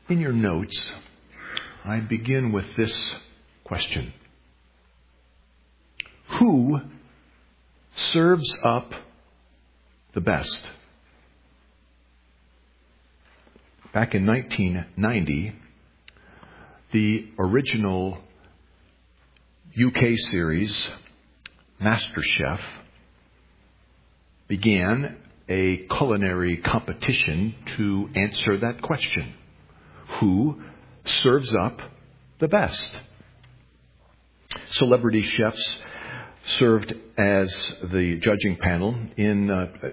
In your notes, I begin with this question. Who serves up the best? Back in 1990, the original UK series, MasterChef, began a culinary competition to answer that question. Who serves up the best? Celebrity chefs served as the judging panel. In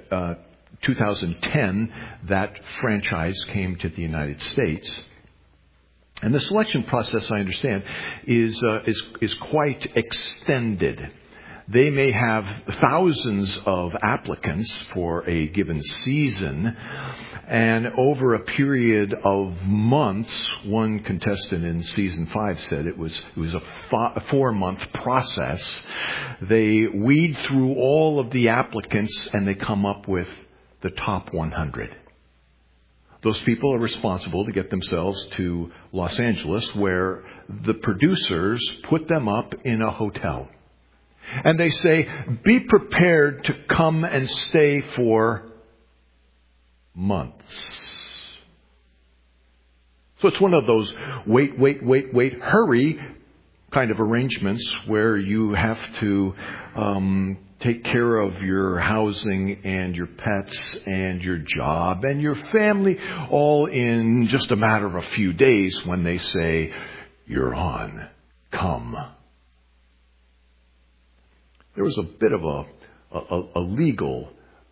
2010, that franchise came to the United States. And the selection process, I understand, is quite extended. They may have thousands of applicants for a given season, and over a period of months, one contestant in season 5 said it was a 4-month process. They weed through all of the applicants and they come up with the top 100. Those people are responsible to get themselves to Los Angeles, where the producers put them up in a hotel. And they say, be prepared to come and stay for months. So it's one of those wait, hurry kind of arrangements where you have to take care of your housing and your pets and your job and your family all in just a matter of a few days when they say, you're on, come. There was a bit of a legal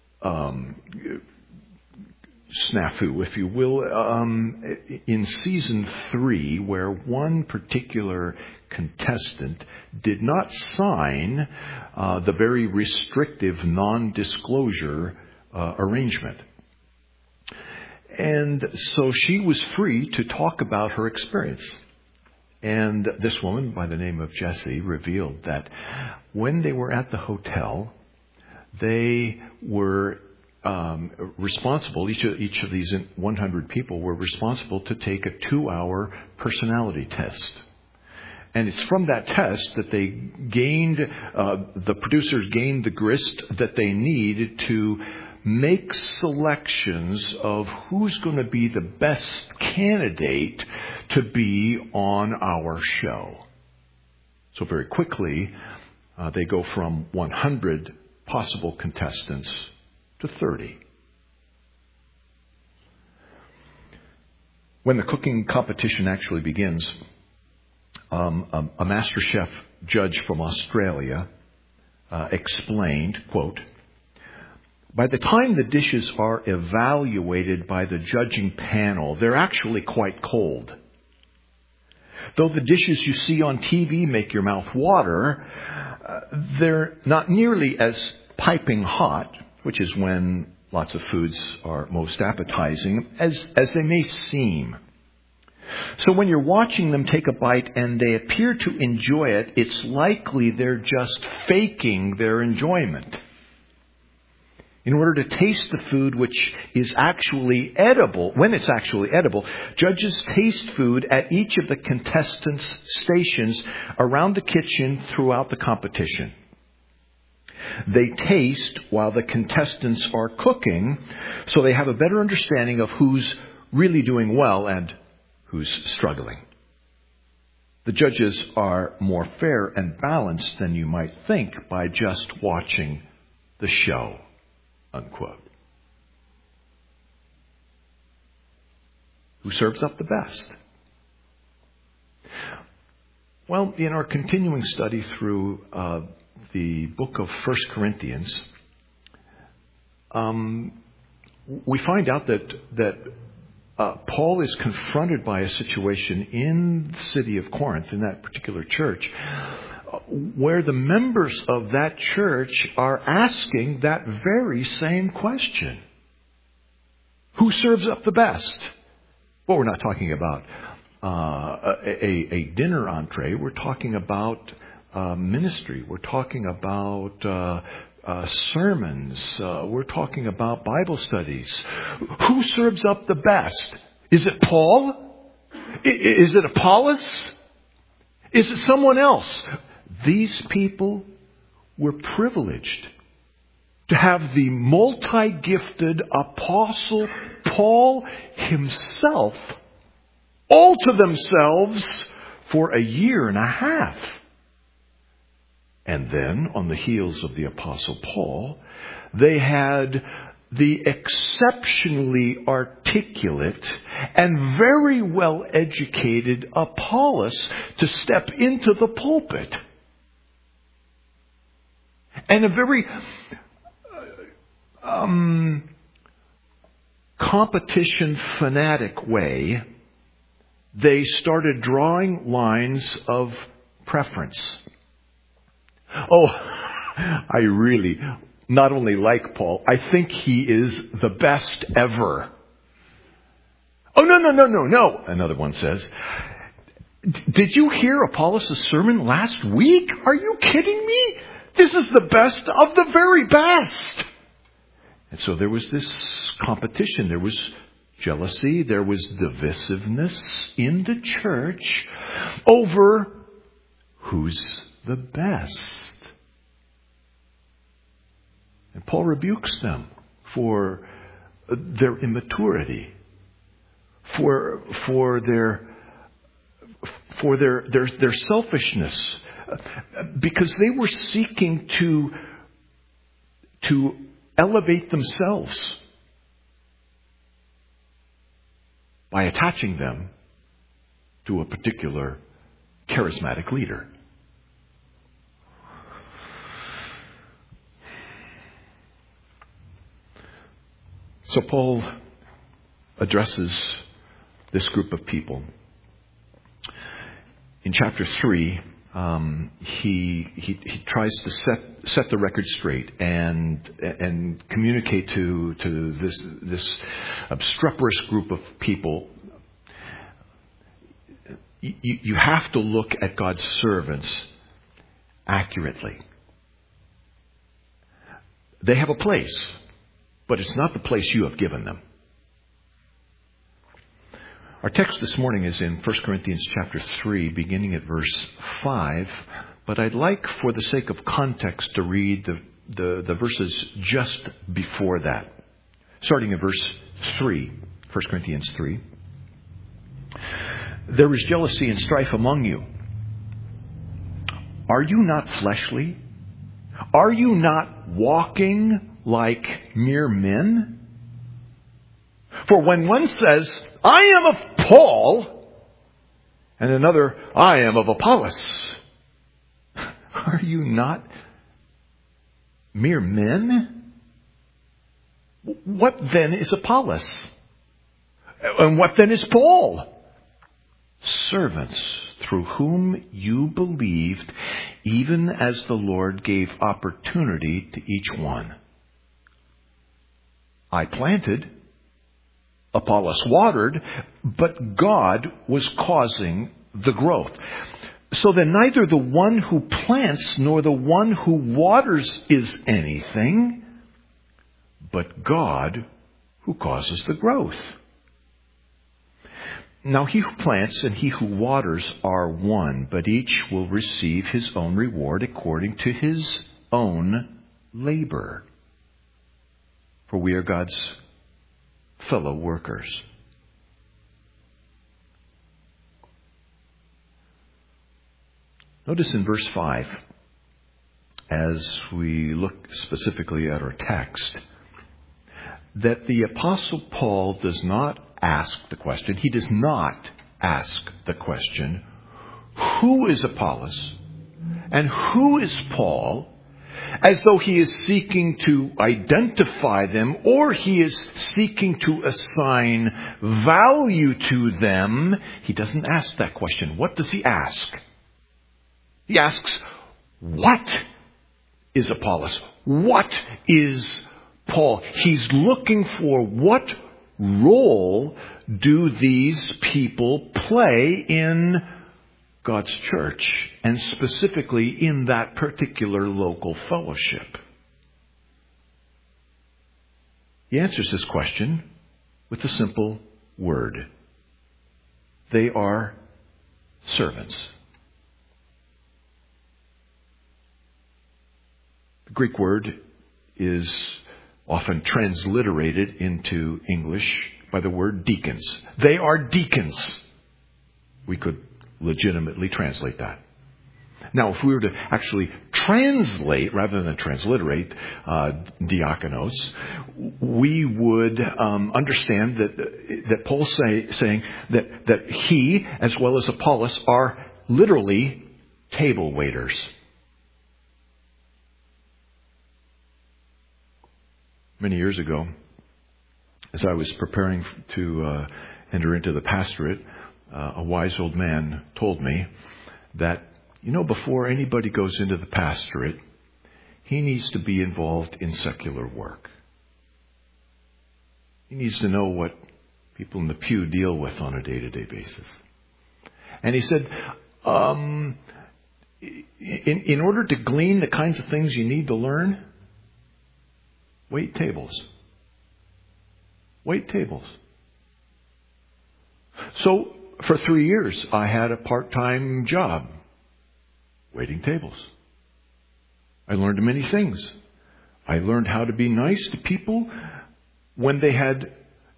snafu, if you will, in season 3, where one particular contestant did not sign the very restrictive non-disclosure arrangement. And so she was free to talk about her experience. And this woman, by the name of Jessie, revealed that when they were at the hotel, they were responsible, each of these 100 people were responsible to take a 2-hour personality test. And it's from that test that they gained, the producers gained the grist that they need to make selections of who's going to be the best candidate to be on our show. So very quickly, they go from 100 possible contestants to 30. When the cooking competition actually begins, a master chef judge from Australia explained, quote, by the time the dishes are evaluated by the judging panel, they're actually quite cold. Though the dishes you see on TV make your mouth water, they're not nearly as piping hot, which is when lots of foods are most appetizing, as they may seem. So when you're watching them take a bite and they appear to enjoy it, it's likely they're just faking their enjoyment. In order to taste the food which is actually edible, when it's actually edible, judges taste food at each of the contestants' stations around the kitchen throughout the competition. They taste while the contestants are cooking, so they have a better understanding of who's really doing well and who's struggling. The judges are more fair and balanced than you might think by just watching the show. Unquote. Who serves up the best? Well, in our continuing study through the book of 1 Corinthians, we find out that Paul is confronted by a situation in the city of Corinth, in that particular church, where the members of that church are asking that very same question. Who serves up the best? Well, we're not talking about a dinner entree. We're talking about ministry. We're talking about sermons. We're talking about Bible studies. Who serves up the best? Is it Paul? Is it Apollos? Is it someone else? These people were privileged to have the multi-gifted Apostle Paul himself all to themselves for a year and a half. And then, on the heels of the Apostle Paul, they had the exceptionally articulate and very well educated Apollos to step into the pulpit. And a very competition fanatic way, they started drawing lines of preference. Oh, I really not only like Paul, I think he is the best ever. Oh, no, another one says. Did you hear Apollos' sermon last week? Are you kidding me? This is the best of the very best. And so there was this competition. There was jealousy. There was divisiveness in the church over who's the best. And Paul rebukes them for their immaturity, for their selfishness, because they were seeking to elevate themselves by attaching them to a particular charismatic leader. So Paul addresses this group of people. In chapter 3, he tries to set the record straight and communicate to this obstreperous group of people. You have to look at God's servants accurately. They have a place, but it's not the place you have given them. Our text this morning is in 1 Corinthians chapter 3, beginning at verse 5. But I'd like, for the sake of context, to read the verses just before that. Starting at verse 3, 1 Corinthians 3. There is jealousy and strife among you. Are you not fleshly? Are you not walking like mere men? For when one says, I am of Paul, and another, I am of Apollos, are you not mere men? What then is Apollos? And what then is Paul? Servants through whom you believed, even as the Lord gave opportunity to each one. I planted, Apollos watered, but God was causing the growth. So then neither the one who plants nor the one who waters is anything, but God who causes the growth. Now he who plants and he who waters are one, but each will receive his own reward according to his own labor. For we are God's fellow workers. Notice in verse 5, as we look specifically at our text, that the Apostle Paul does not ask the question. He does not ask the question, who is Apollos and who is Paul, as though he is seeking to identify them or he is seeking to assign value to them. He doesn't ask that question. What does he ask? He asks, what is Apollos? What is Paul? He's looking for what role do these people play in God's church, and specifically in that particular local fellowship. He answers this question with a simple word: They are servants. The Greek word is often transliterated into English by the word deacons. They are deacons. We could legitimately translate that. Now, if we were to actually translate, rather than transliterate, diakonos, we would understand that Paul's saying that he, as well as Apollos, are literally table waiters. Many years ago, as I was preparing to enter into the pastorate, a wise old man told me that, before anybody goes into the pastorate, he needs to be involved in secular work. He needs to know what people in the pew deal with on a day-to-day basis. And he said, in order to glean the kinds of things you need to learn, wait tables. Wait tables. So, for 3 years, I had a part-time job waiting tables. I learned many things. I learned how to be nice to people when they had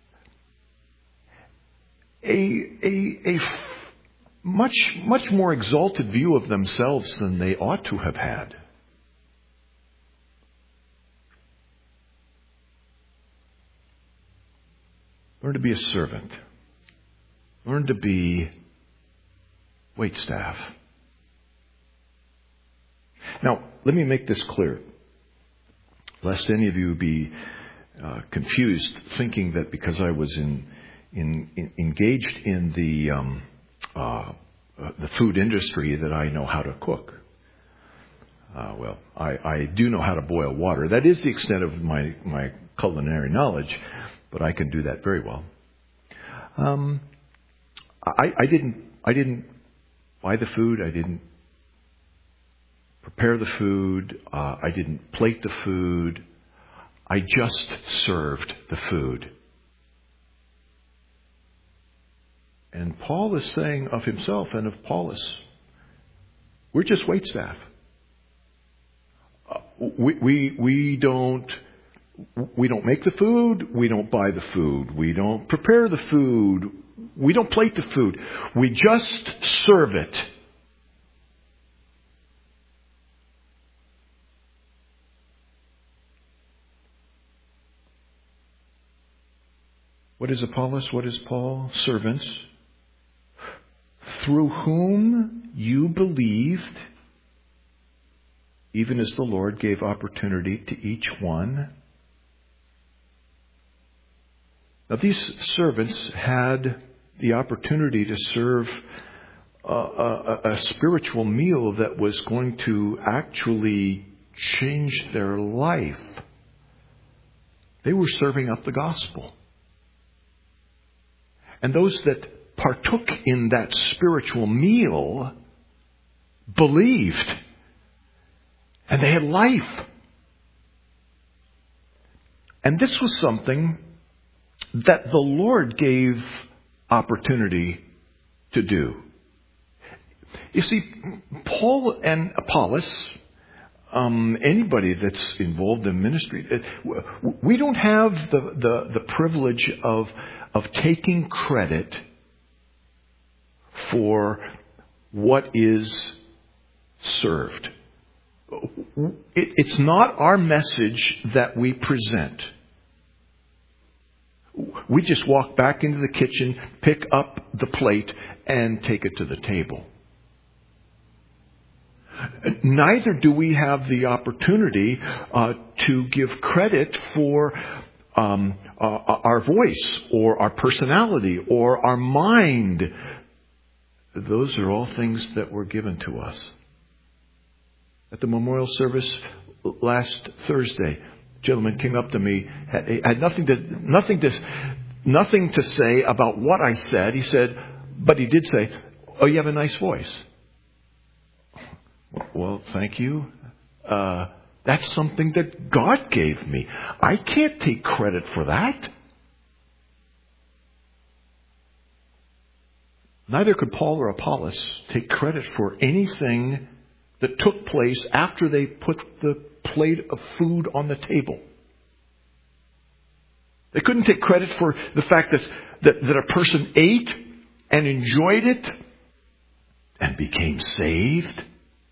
a much more exalted view of themselves than they ought to have had. Learn to be a servant. Learn to be waitstaff. Now, let me make this clear, lest any of you be confused, thinking that because I was engaged in the food industry that I know how to cook. I do know how to boil water. That is the extent of my culinary knowledge, but I can do that very well. I didn't buy the food. I didn't prepare the food. I didn't plate the food. I just served the food. And Paul is saying of himself and of Apollos, we're just waitstaff. We don't make the food. We don't buy the food. We don't prepare the food. We don't plate the food. We just serve it. What is Apollos? What is Paul? Servants, through whom you believed, even as the Lord gave opportunity to each one. Now, these servants had the opportunity to serve a spiritual meal that was going to actually change their life. They were serving up the gospel. And those that partook in that spiritual meal believed. And they had life. And this was something that the Lord gave opportunity to do. You see, Paul and Apollos, anybody that's involved in ministry, we don't have the privilege of taking credit for what is served. It's not our message that we present. We just walk back into the kitchen, pick up the plate, and take it to the table. Neither do we have the opportunity to give credit for our voice or our personality or our mind. Those are all things that were given to us. At the memorial service last Thursday, a gentleman came up to me, had nothing to say about what I said. He said, but he did say, "Oh, you have a nice voice." Well, thank you. That's something that God gave me. I can't take credit for that. Neither could Paul or Apollos take credit for anything that took place after they put the plate of food on the table. They couldn't take credit for the fact that a person ate and enjoyed it and became saved.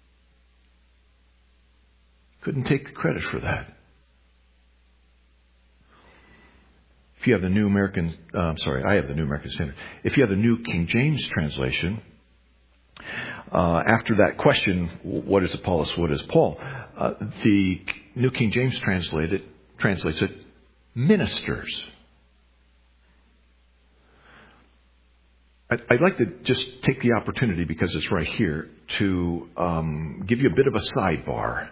Couldn't take credit for that. If you have the New American, I have the New American Standard. If you have the New King James translation, after that question, what is Apollos, what is Paul? The New King James translates it ministers. I'd like to just take the opportunity, because it's right here, to give you a bit of a sidebar.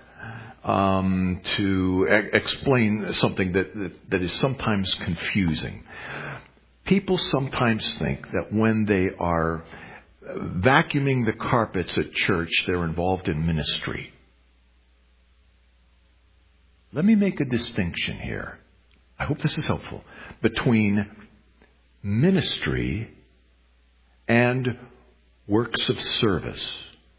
To explain something that is sometimes confusing. People sometimes think that when they are vacuuming the carpets at church, they're involved in ministry. Let me make a distinction here. I hope this is helpful. Between ministry and works of service.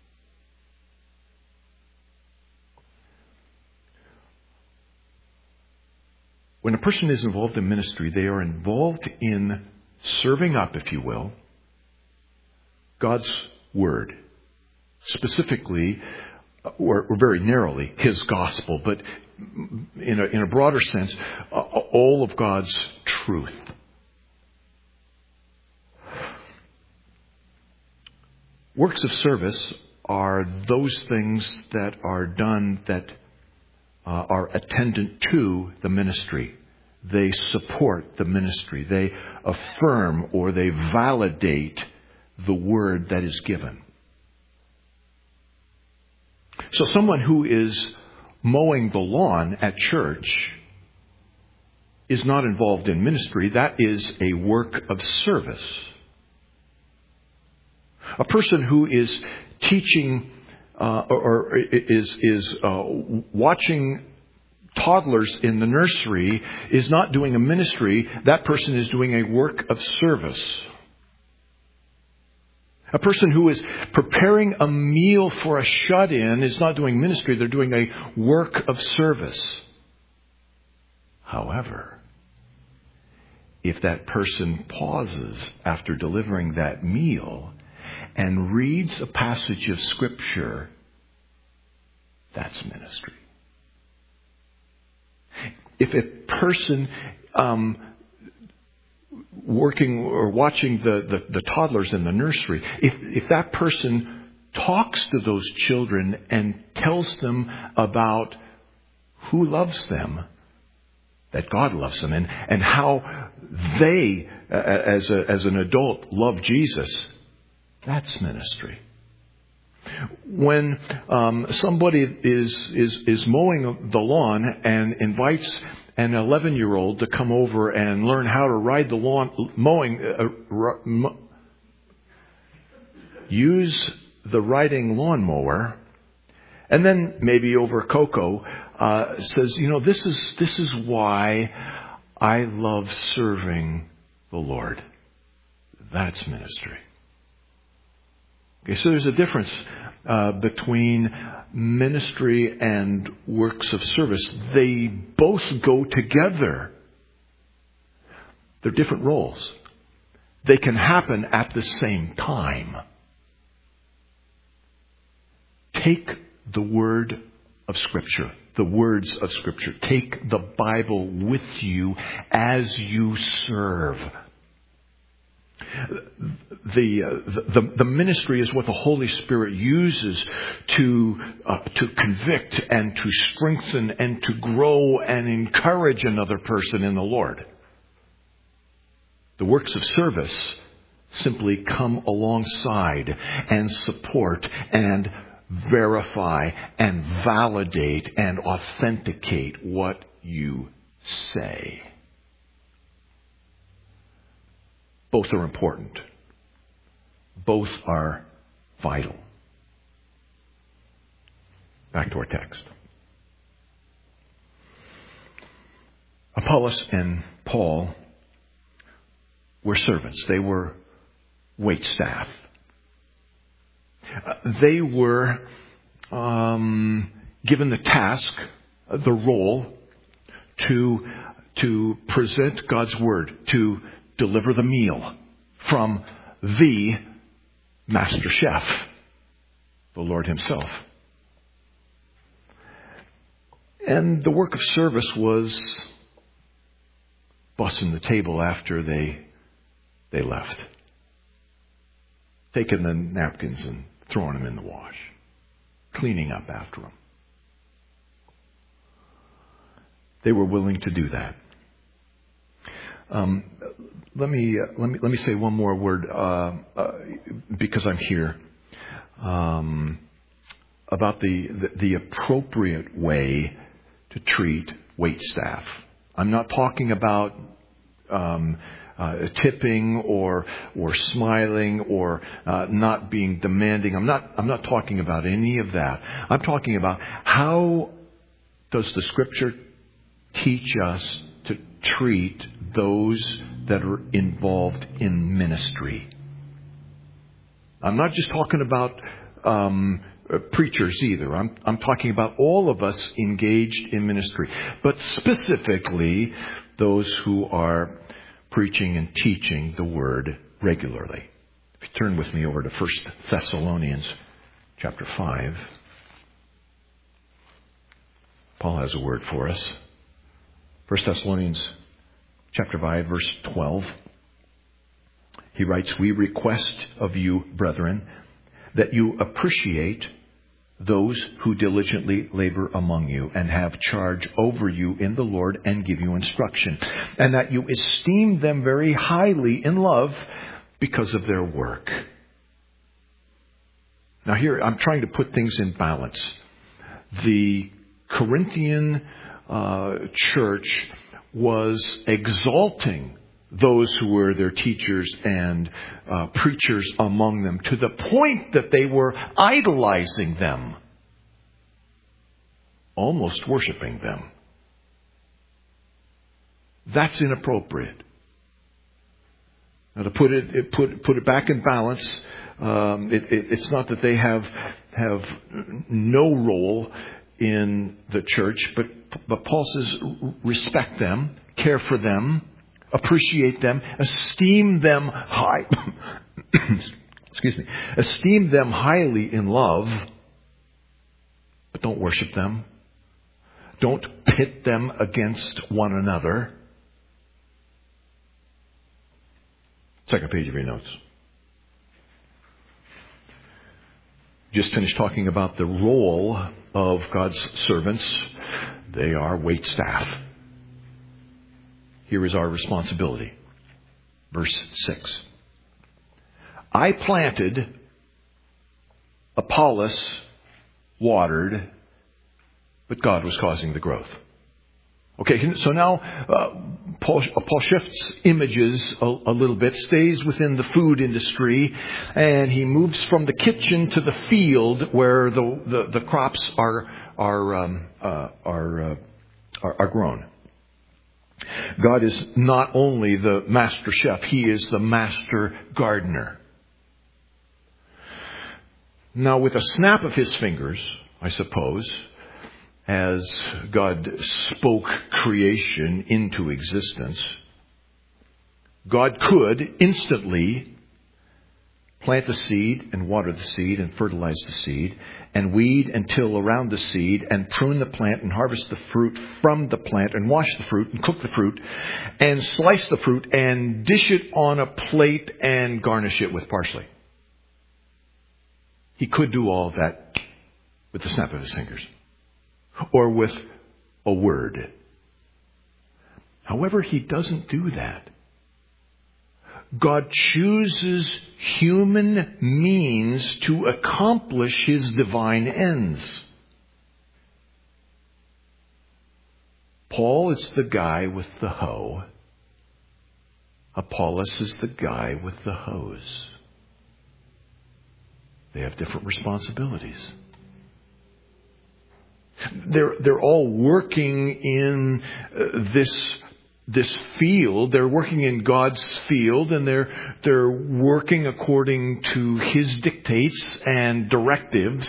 When a person is involved in ministry, they are involved in serving up, if you will, God's Word. Specifically, or very narrowly, His gospel, but in a broader sense, all of God's truth. Works of service are those things that are done that are attendant to the ministry. They support the ministry. They affirm or they validate the word that is given. So someone who is mowing the lawn at church is not involved in ministry. That is a work of service. A person who is teaching or is watching toddlers in the nursery is not doing a ministry. That person is doing a work of service. A person who is preparing a meal for a shut-in is not doing ministry. They're doing a work of service. However, if that person pauses after delivering that meal and reads a passage of Scripture, that's ministry. If a person working or watching the toddlers in the nursery, if that person talks to those children and tells them about who loves them, that God loves them, and how they, as an adult, love Jesus, that's ministry. When somebody is mowing the lawn and invites an 11-year-old to come over and learn how to ride the lawn, use the riding lawnmower, and then maybe over cocoa says, this is why I love serving the Lord. That's ministry. Okay, so there's a difference between ministry and works of service. They both go together. They're different roles. They can happen at the same time. Take the word of Scripture, the words of Scripture. Take the Bible with you as you serve. The ministry is what the Holy Spirit uses to convict and to strengthen and to grow and encourage another person in the Lord. The works of service simply come alongside and support and verify and validate and authenticate what you say. Both are important. Both are vital. Back to our text. Apollos and Paul were servants. They were waitstaff. They were given the task, the role, to present God's Word, to deliver the meal from the master chef, the Lord Himself. And the work of service was bussing the table after they left, taking the napkins and throwing them in the wash, cleaning up after them. They were willing to do that. Let me say one more word because I'm here about the appropriate way to treat waitstaff. I'm not talking about tipping or smiling or not being demanding. I'm not talking about any of that. I'm talking about how does the Scripture teach us to treat those that are involved in ministry. I'm not just talking about preachers either. I'm talking about all of us engaged in ministry, but specifically those who are preaching and teaching the Word regularly. If you turn with me over to 1 Thessalonians chapter 5, Paul has a word for us. 1 Thessalonians chapter 5, verse 12. He writes, "We request of you, brethren, that you appreciate those who diligently labor among you and have charge over you in the Lord and give you instruction, and that you esteem them very highly in love because of their work." Now here, I'm trying to put things in balance. The Corinthian church was exalting those who were their teachers and preachers among them to the point that they were idolizing them, almost worshiping them. That's inappropriate. Now, to put it back in balance, it's not that they have no role in the church, but Paul says respect them, care for them, appreciate them, esteem them high. Excuse me. Esteem them highly in love, but don't worship them. Don't pit them against one another. Second page of your notes. Just finished talking about the role of God's servants. They are waitstaff. Here is our responsibility. Verse 6. I planted, Apollos watered, but God was causing the growth. Okay, so now Paul shifts images a little bit, stays within the food industry, and he moves from the kitchen to the field where the crops are grown. God is not only the master chef, He is the master gardener. Now, with a snap of His fingers, I suppose, as God spoke creation into existence, God could instantly plant the seed and water the seed and fertilize the seed and weed and till around the seed and prune the plant and harvest the fruit from the plant and wash the fruit and cook the fruit and slice the fruit and dish it on a plate and garnish it with parsley. He could do all of that with the snap of His fingers or with a word. However, He doesn't do that. God chooses human means to accomplish His divine ends. Paul is the guy with the hoe. Apollos is the guy with the hose. They have different responsibilities. They're all working in this this field. They're working in God's field, and they're working according to His dictates and directives.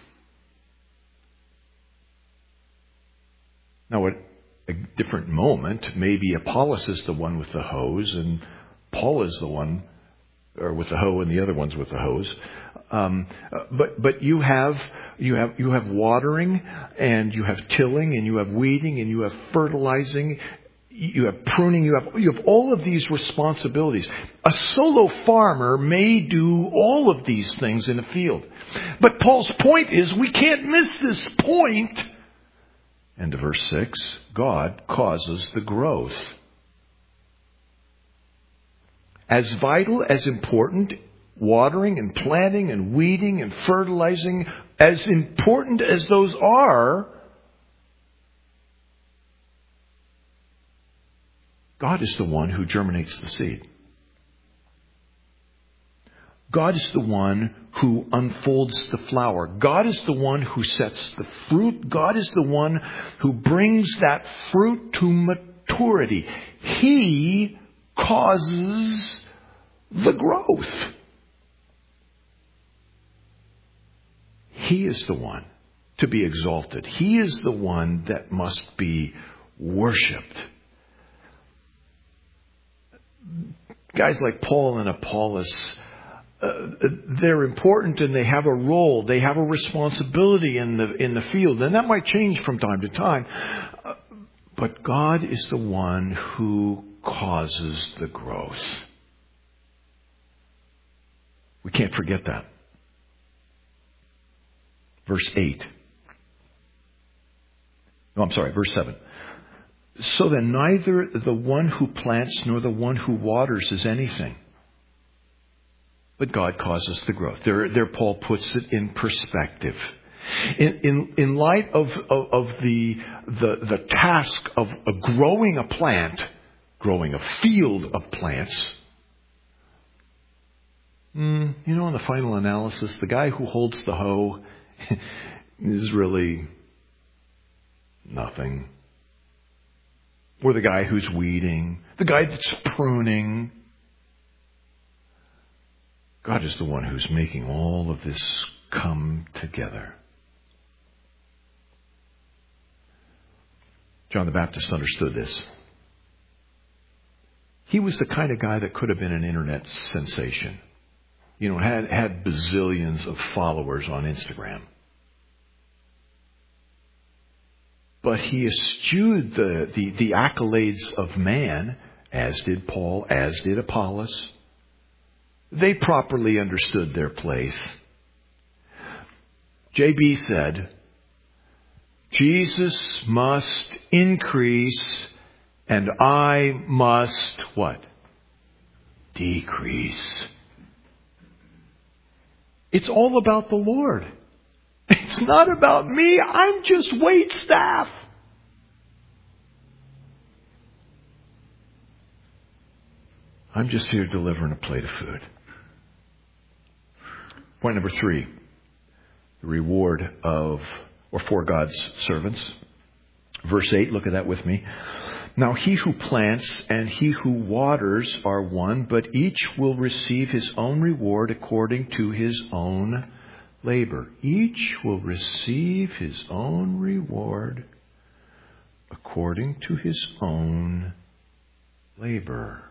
Now, at a different moment, maybe Apollos is the one with the hose, and Paul is the one with the hoe, and the other one's with the hose. But you have watering, and you have tilling, and you have weeding, and you have fertilizing, you have pruning, you have all of these responsibilities. A solo farmer may do all of these things in a field. But Paul's point is we can't miss this point. And to verse 6, God causes the growth. As vital, as important, watering and planting and weeding and fertilizing, as important as those are, God is the one who germinates the seed. God is the one who unfolds the flower. God is the one who sets the fruit. God is the one who brings that fruit to maturity. He causes the growth. He is the one to be exalted. He is the one that must be worshipped. Guys like Paul and Apollos, they're important, and they have a role. They have a responsibility in the field, and that might change from time to time. But God is the one who causes the growth. We can't forget that. Verse 7. So then neither the one who plants nor the one who waters is anything, but God causes the growth. There Paul puts it in perspective. In light of the task of growing a plant, growing a field of plants, in the final analysis, the guy who holds the hoe is really nothing. Or the guy who's weeding, the guy that's pruning. God is the one who's making all of this come together. John the Baptist understood this. He was the kind of guy that could have been an internet sensation. Had bazillions of followers on Instagram. But he eschewed the accolades of man, as did Paul, as did Apollos. They properly understood their place. J.B. said, Jesus must increase and I must what? Decrease. It's all about the Lord. It's not about me. I'm just wait staff. I'm just here delivering a plate of food. Point number 3. The reward for God's servants. Verse 8, look at that with me. Now he who plants and he who waters are one, but each will receive his own reward according to his own labor. Each will receive his own reward according to his own labor.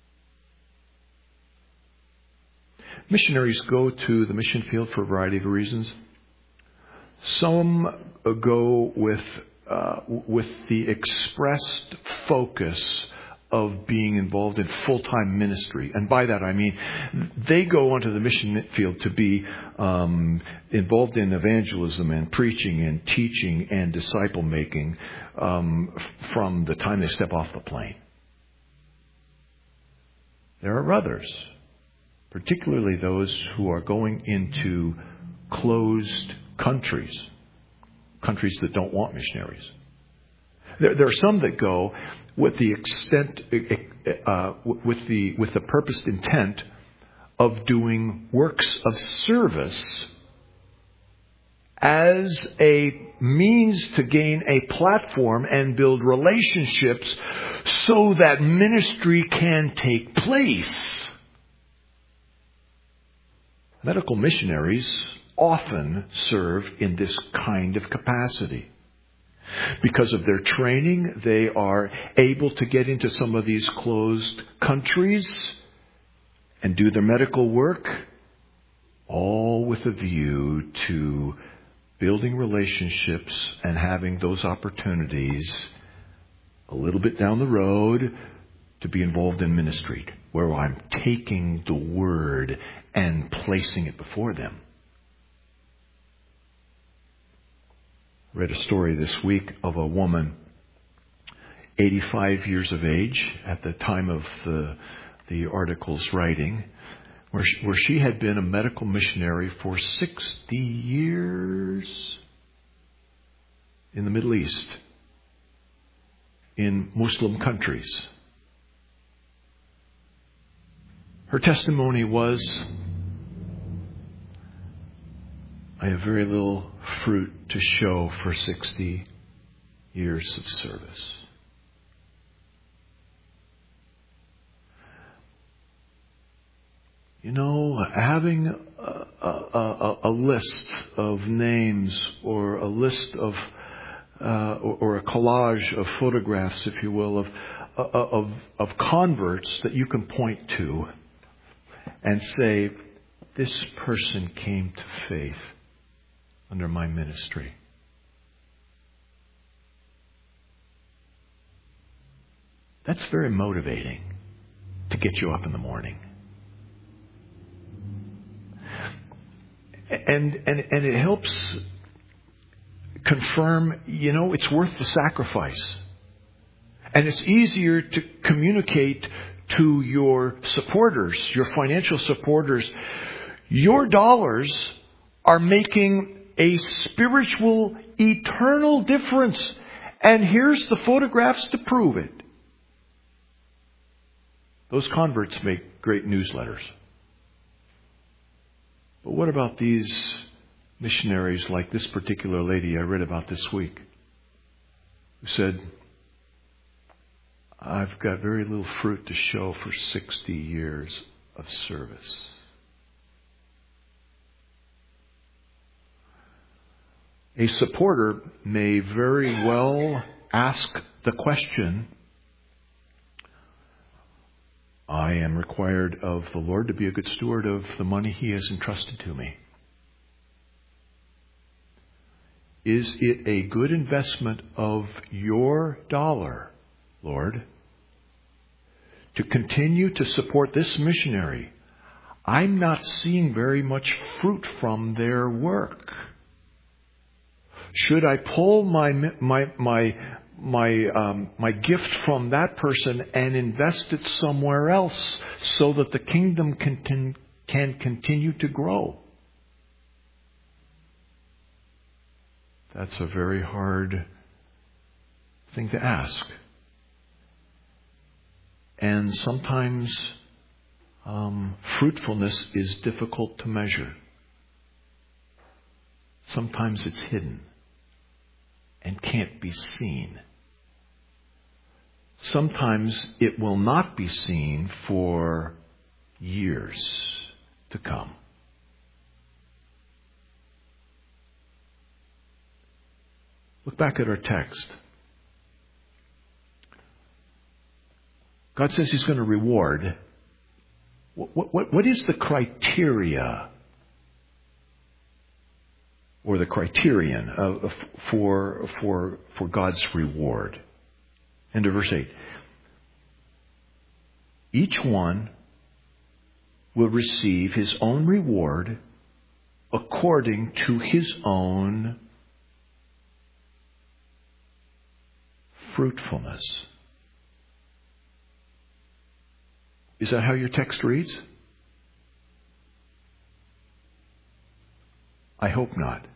Missionaries go to the mission field for a variety of reasons. Some go with the expressed focus of being involved in full-time ministry. And by that I mean they go onto the mission field to be involved in evangelism and preaching and teaching and disciple making from the time they step off the plane. There are others, particularly those who are going into closed countries that don't want missionaries. There are some that go with the with the purposed intent of doing works of service as a means to gain a platform and build relationships so that ministry can take place. Medical missionaries often serve in this kind of capacity. Because of their training, they are able to get into some of these closed countries and do their medical work, all with a view to building relationships and having those opportunities a little bit down the road to be involved in ministry, where I'm taking the word and placing it before them. I read a story this week of a woman, 85 years of age at the time of the article's writing, where she had been a medical missionary for 60 years in the Middle East, in Muslim countries. Her testimony was, I have very little fruit to show for 60 years of service. You know, having a list of names or a list of or a collage of photographs, if you will, of converts that you can point to and say, this person came to faith under my ministry. That's very motivating to get you up in the morning. And it helps confirm, you know, it's worth the sacrifice. And it's easier to communicate to your supporters, your financial supporters, your dollars are making a spiritual, eternal difference. And here's the photographs to prove it. Those converts make great newsletters. But what about these missionaries like this particular lady I read about this week, who said, I've got very little fruit to show for 60 years of service. A supporter may very well ask the question, I am required of the Lord to be a good steward of the money He has entrusted to me. Is it a good investment of your dollar, Lord, to continue to support this missionary? I'm not seeing very much fruit from their work. Should I pull my gift from that person and invest it somewhere else so that the kingdom can continue to grow? That's a very hard thing to ask. And sometimes fruitfulness is difficult to measure. Sometimes it's hidden and can't be seen. Sometimes it will not be seen for years to come. Look back at our text. God says He's going to reward. What is the criteria or the criterion for God's reward? End of verse 8. Each one will receive his own reward according to his own fruitfulness. Is that how your text reads? I hope not.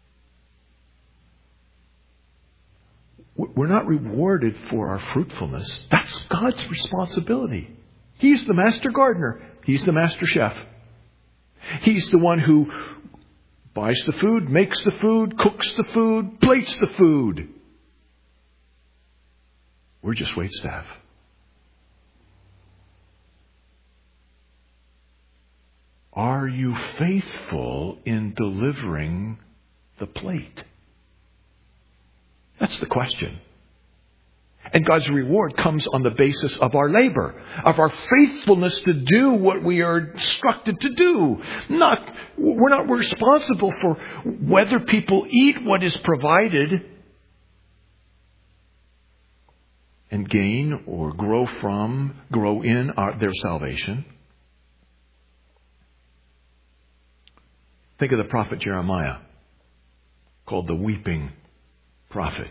We're not rewarded for our fruitfulness. That's God's responsibility. He's the master gardener. He's the master chef. He's the one who buys the food, makes the food, cooks the food, plates the food. We're just waitstaff. Are you faithful in delivering the plate? That's the question. And God's reward comes on the basis of our labor, of our faithfulness to do what we are instructed to do. We're not responsible for whether people eat what is provided and gain or grow in their salvation. Think of the prophet Jeremiah, called the weeping prophet.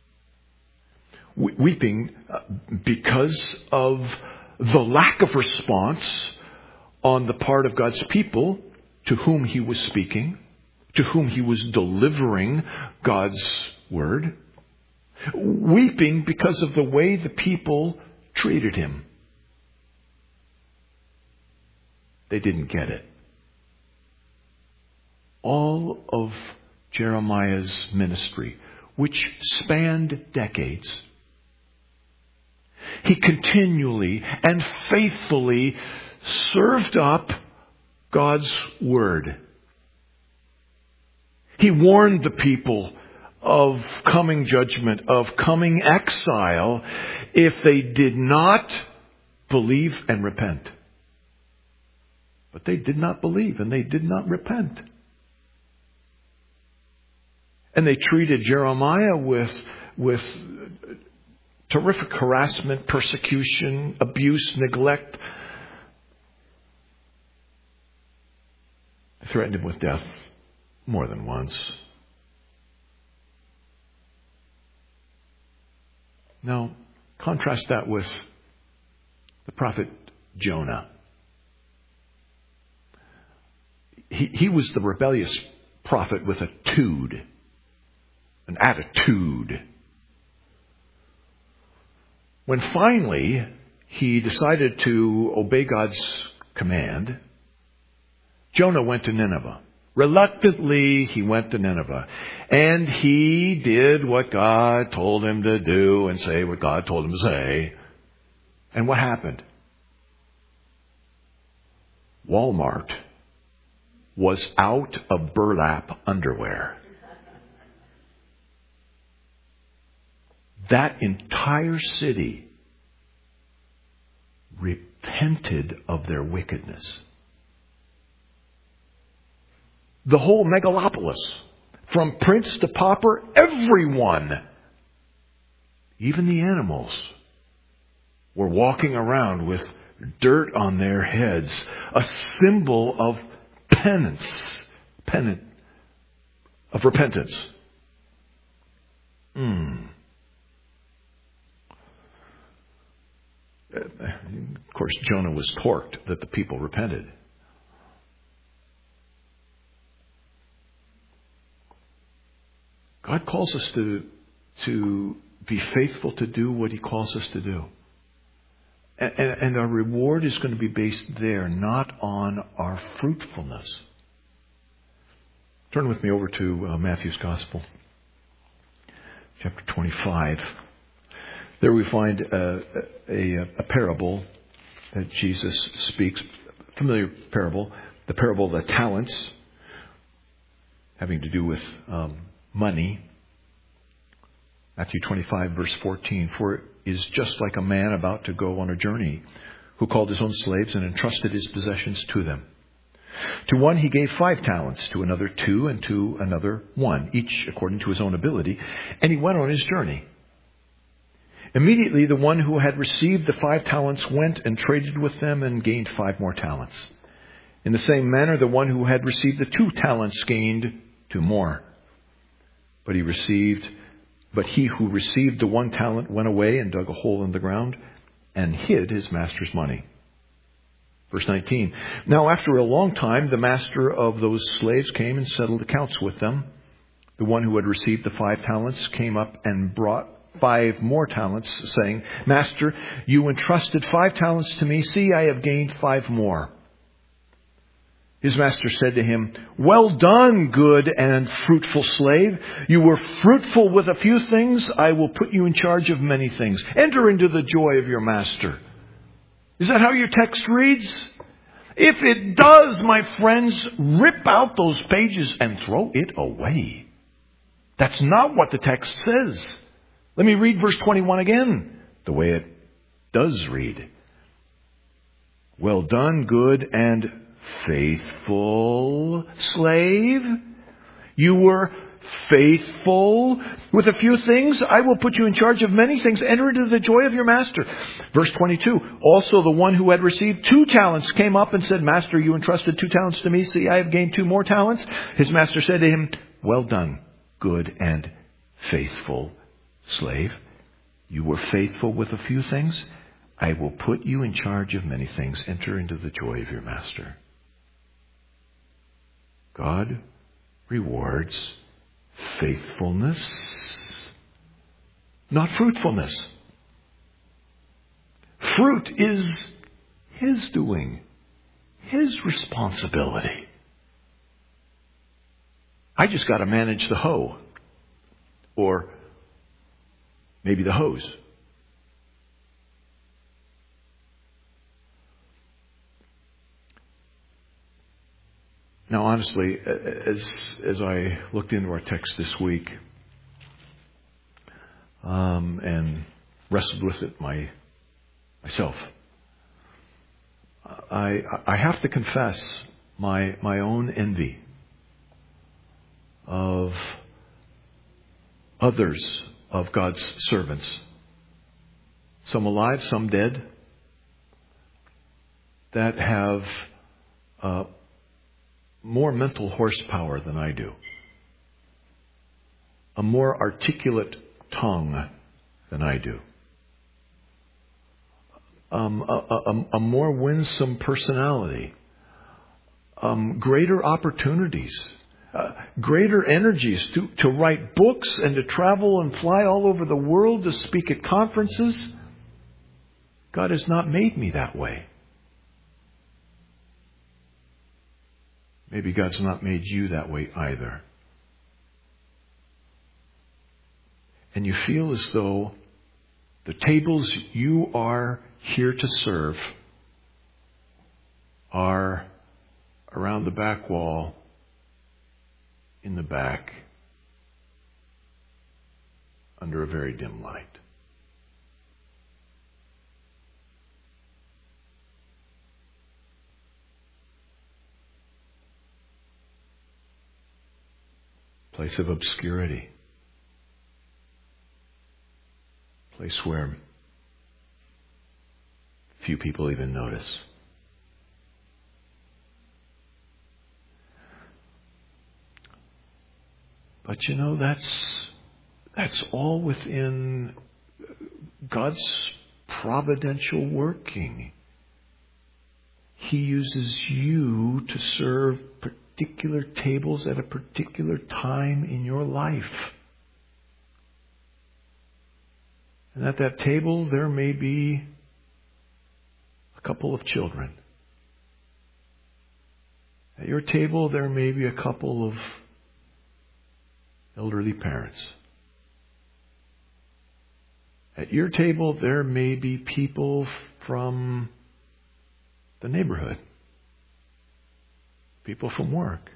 Weeping because of the lack of response on the part of God's people to whom he was speaking, to whom he was delivering God's word. Weeping because of the way the people treated him. They didn't get it. All of Jeremiah's ministry, which spanned decades, he continually and faithfully served up God's word. He warned the people of coming judgment, of coming exile, if they did not believe and repent. But they did not believe and they did not repent. And they treated Jeremiah with terrific harassment, persecution, abuse, neglect. They threatened him with death more than once. Now, contrast that with the prophet Jonah. He was the rebellious prophet with an attitude. When finally he decided to obey God's command, Jonah went to Nineveh. Reluctantly, he went to Nineveh. And he did what God told him to do and say what God told him to say. And what happened? Walmart was out of burlap underwear. That entire city repented of their wickedness. The whole megalopolis, from prince to pauper, everyone, even the animals, were walking around with dirt on their heads, a symbol of of repentance. Of course, Jonah was torqued that the people repented. God calls us to be faithful to do what he calls us to do. And our reward is going to be based there, not on our fruitfulness. Turn with me over to Matthew's Gospel, chapter 25. There we find a parable that Jesus speaks, familiar parable, the parable of the talents, having to do with money. Matthew 25, verse 14, for it is just like a man about to go on a journey, who called his own slaves and entrusted his possessions to them. To one he gave 5 talents, to another 2, and to another 1, each according to his own ability, and he went on his journey. Immediately the one who had received the 5 talents went and traded with them and gained 5 more talents. In the same manner, the one who had received the 2 talents gained 2 more. But he who received the 1 talent went away and dug a hole in the ground and hid his master's money. Verse 19. Now after a long time, the master of those slaves came and settled accounts with them. The one who had received the 5 talents came up and brought 5 more talents, saying, Master, you entrusted 5 talents to me. See, I have gained 5 more. His master said to him, "Well done, good and fruitful slave. You were fruitful with a few things. I will put you in charge of many things. Enter into the joy of your master." Is that how your text reads? If it does, my friends, rip out those pages and throw it away. That's not what the text says. Let me read verse 21 again, the way it does read. "Well done, good and faithful slave. You were faithful with a few things. I will put you in charge of many things. Enter into the joy of your master." Verse 22. "Also the one who had received 2 talents came up and said, 'Master, you entrusted 2 talents to me. See, I have gained 2 more talents.' His master said to him, 'Well done, good and faithful slave. You were faithful with a few things. I will put you in charge of many things. Enter into the joy of your master.'" God rewards faithfulness, not fruitfulness. Fruit is His doing, His responsibility. I just got to manage the hoe, or maybe the hose. Now, honestly, as I looked into our text this week and wrestled with it myself, I have to confess my own envy of others of God's servants, some alive, some dead, that have more mental horsepower than I do, a more articulate tongue than I do, a more winsome personality, greater opportunities, greater energies to write books and to travel and fly all over the world to speak at conferences. God has not made me that way. Maybe God's not made you that way either. And you feel as though the tables you are here to serve are around the back wall, in the back, under a very dim light. Place of obscurity. Place where few people even notice. But you know, that's all within God's providential working. He uses you to serve particular tables at a particular time in your life. And at that table, there may be a couple of children. At your table, there may be a couple of elderly parents. At your table, there may be people from the neighborhood. People from work.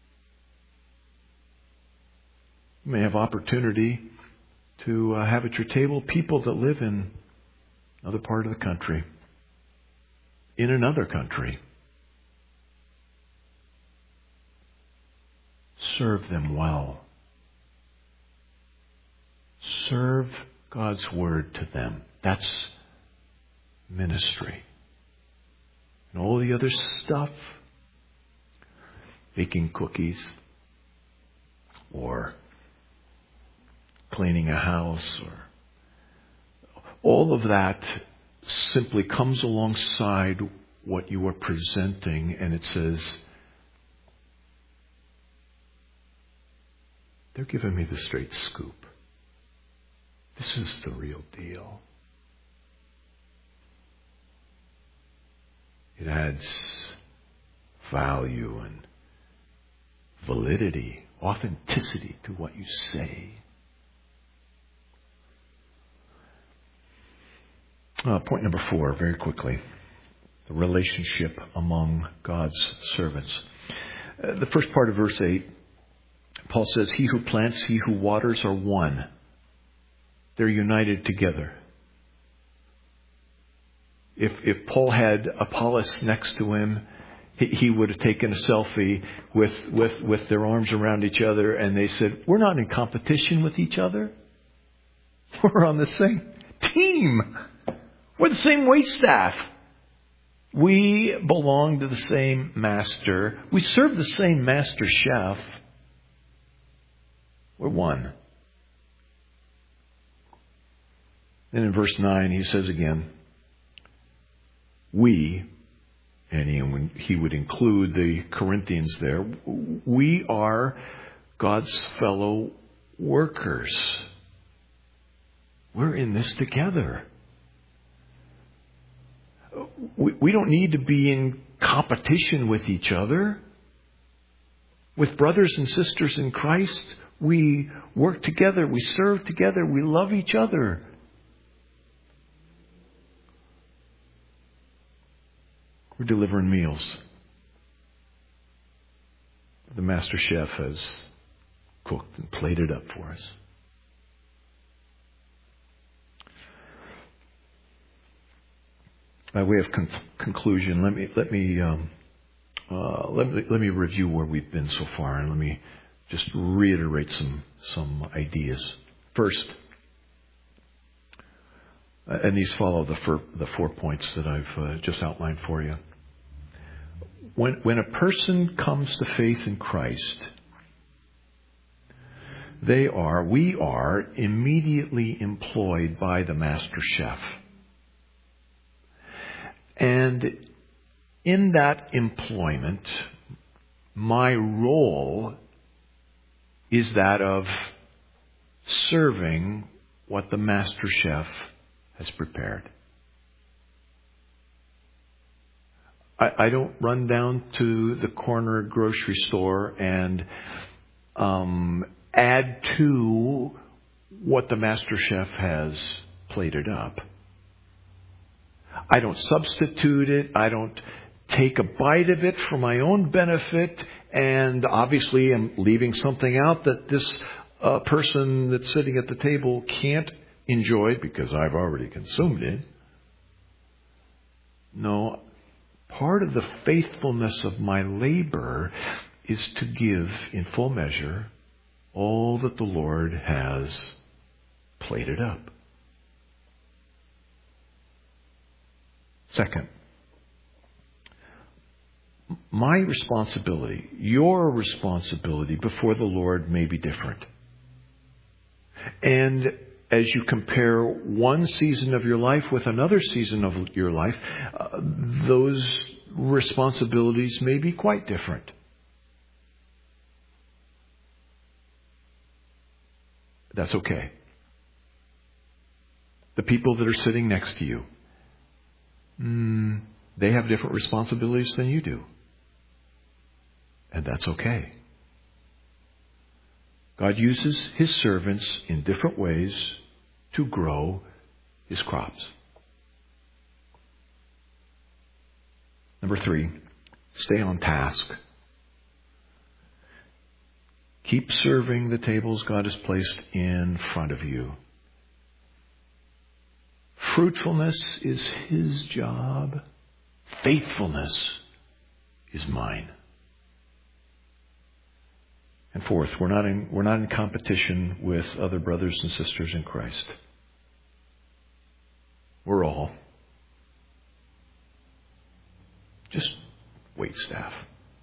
You may have opportunity to have at your table people that live in another part of the country, in another country. Serve them well. Serve God's word to them. That's ministry. And all the other stuff, baking cookies or cleaning a house, or all of that simply comes alongside what you are presenting, and it says, they're giving me the straight scoop. This is the real deal. It adds value and validity, authenticity to what you say. Point number 4, very quickly. The relationship among God's servants. The first part of verse 8, Paul says, he who plants, he who waters are one. They're united together. If Paul had Apollos next to him, he would have taken a selfie with their arms around each other, and they said, we're not in competition with each other. We're on the same team. We're the same waitstaff. We belong to the same master. We serve the same master chef. We're one. Then in verse 9, he says again, we, and he would include the Corinthians there, we are God's fellow workers. We're in this together. We don't need to be in competition with each other. With brothers and sisters in Christ, we work together, we serve together, we love each other. We're delivering meals. The master chef has cooked and plated up for us. By way of conclusion, let me review where we've been so far, and let me just reiterate some ideas. First, and these follow the 4 points that I've just outlined for you. When a person comes to faith in Christ, we are immediately employed by the master chef. And in that employment, my role is that of serving what the master chef has prepared. I don't run down to the corner grocery store and add to what the master chef has plated up. I don't substitute it. I don't take a bite of it for my own benefit, and obviously I'm leaving something out that this person that's sitting at the table can't enjoy because I've already consumed it. No, part of the faithfulness of my labor is to give in full measure all that the Lord has plated up. Second, my responsibility, your responsibility before the Lord may be different. And as you compare one season of your life with another season of your life, those responsibilities may be quite different. That's okay. The people that are sitting next to you, they have different responsibilities than you do. And that's okay. God uses His servants in different ways to grow His crops. Number 3, stay on task. Keep serving the tables God has placed in front of you. Fruitfulness is His job. Faithfulness is mine. And fourth, we're not in competition with other brothers and sisters in Christ. We're all just waitstaff.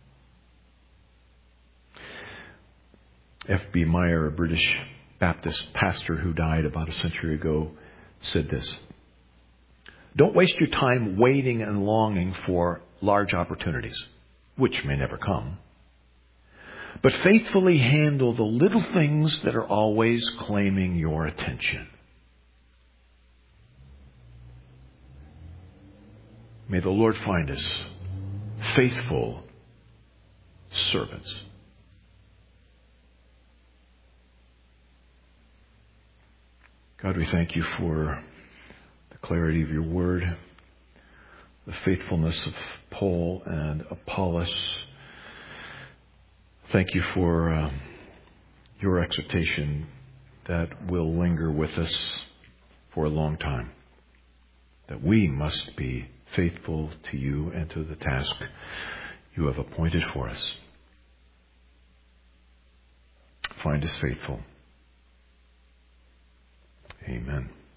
F.B. Meyer, a British Baptist pastor who died about a century ago, said this: "Don't waste your time waiting and longing for large opportunities, which may never come. But faithfully handle the little things that are always claiming your attention." May the Lord find us faithful servants. God, we thank you for the clarity of your word, the faithfulness of Paul and Apollos. Thank you for your exhortation that will linger with us for a long time, that we must be faithful to you and to the task you have appointed for us. Find us faithful. Amen.